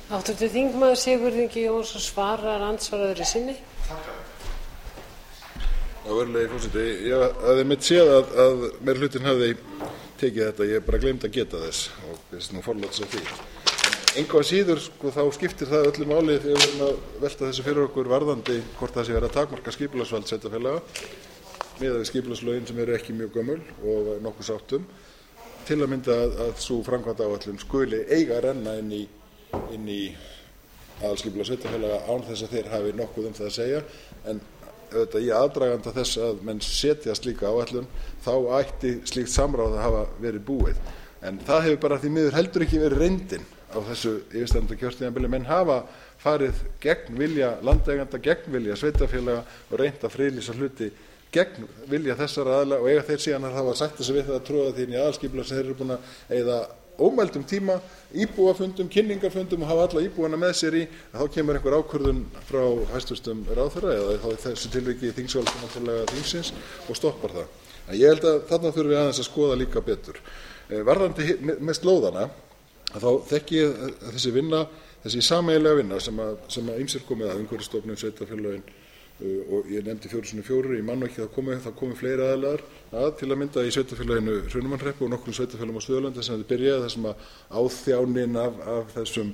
Háttvirtur þingmaður Sigurður Ingi Jónsson svarar andsvaraðri sinni. Virðulegi forseti, ég hafði mitt séð að meirihlutinn hafði tekið þetta, ég bara gleymd að geta þess og biðst nú forláts á því. Engu að síður þá skiptir það öllu máli þegar við erum að velta þessu fyrir okkur varðandi hvort það sé verið að takmarka skipulagsvald sveitarfélaga miðað við skipulagslögin sem eru ekki mjög gömul og nokkuð sáttum, til að mynda að sú framkvæmdaáætlun skuli eiga að renna inn í aðalskipulag sveitarfélaga án þess að þeir hafi nokkuð það að segja, en auðvitað í aðdraganda þess að menn setja slíka áætlun þá ætti slíkt samráð að hafa verið búið, en það hefur bara því miður heldur ekki verið reyndin á þessu yfirstandandi kjörtímabili. Menn hafa farið gegn vilja landeigenda, gegn vilja sveitarfélaga og reynt að friðlýsa hluti gegn vilja þessara aðila og eiga þeir síðan að hafa sætta sig við það að troða því inn í aðalskipulag sem þeir eru búin að eyða ómældum tíma, íbúafundum, kynningarfundum og hafa alla íbúana með sér í, að þá kemur einhver ákvörðun frá hæstvirtum ráðherra eða þá í þessu tilviki þingsályktunartillaga þingsins og stoppar það. En ég held að þarna þurfum við aðeins að skoða líka betur. Varðandi með slóðana, þá þekki ég þessi vinna, þessi sameiginlega vinna sem ýmsir komið að, Umhverfisstofnun, sveitarfélögin, og ég nefndi 4x4, ég man ekki það komu fleiri aðilar til að mynda í sveitarfélaginu Hrunamannahreppi og nokkrum sveitarfélagum á Suðurlandi sem þetta byrjaði, þar sem að áþjánin af þessum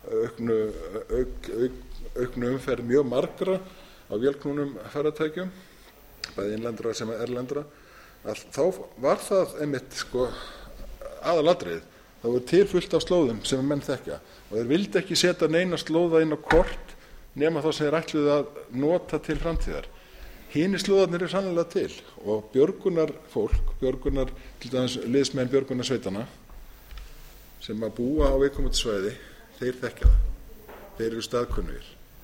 auknu umferð mjög margra á vélknúnum farartækjum, bæði innlendra sem erlendra, að þá var það einmitt aðalatriðið. Það voru til fullt af slóðum sem menn þekkja og þeir vildu ekki setja neina slóða inn á kort nema þá sem þeir ætluðu að nota til framtíðar. Hinir slóðarnir eru sannarlega til og björgunarfólk, til dæmis liðsmenn björgunarsveitanna sem að búa á viðkomandi svæði, þeir þekkja það. Þeir eru staðkunnugir.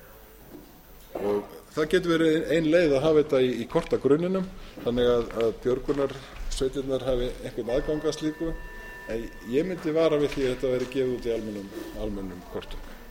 Og það getur verið ein leið að hafa þetta í kortagrunninum, þannig að björgunarsveitirnar hafi einhvern aðgang að slíku, en ég myndi vara við því að þetta verði gefið út í almennum kortum.